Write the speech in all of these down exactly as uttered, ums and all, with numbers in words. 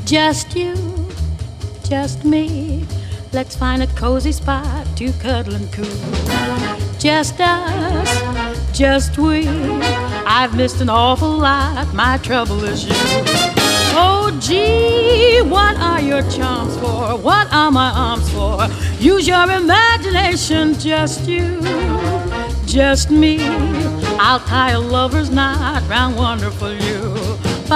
Just you, just me. Let's find a cozy spot to cuddle and cool. Just us, just we. I've missed an awful lot. My trouble is you. Oh, gee, what are your charms for? What are my arms for? Use your imagination, just you, just me. I'll tie a lover's knot round wonderful you. To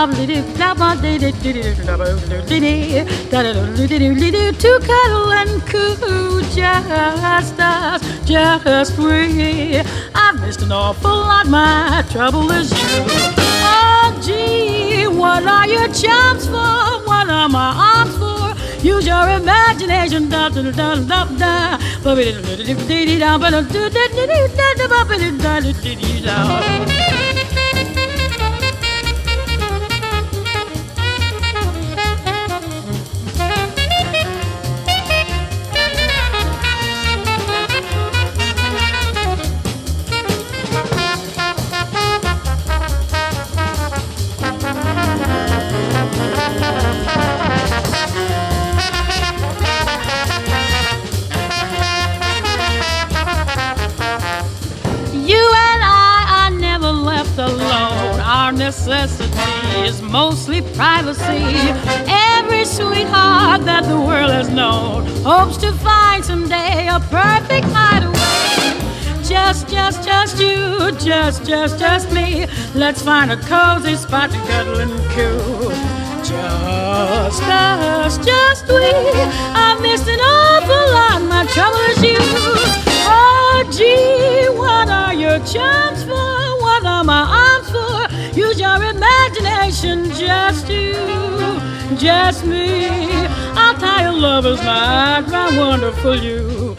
cuddle and coo, just us, just we. I've missed an awful lot, my trouble is you. Oh, gee, what are your charms for? What are my arms for? Use your imagination. Da da da da da. Alone, our necessity is mostly privacy. Every sweetheart that the world has known hopes to find someday a perfect hideaway. Just, just, just you, just, just, just me. Let's find a cozy spot to cuddle and coo. Just us, just we. I've missed an awful lot. My trouble is you. Oh, gee, what are your charms for? What are my arms for? Use your imagination, just you, just me. I'll tie a lover's knot round wonderful you.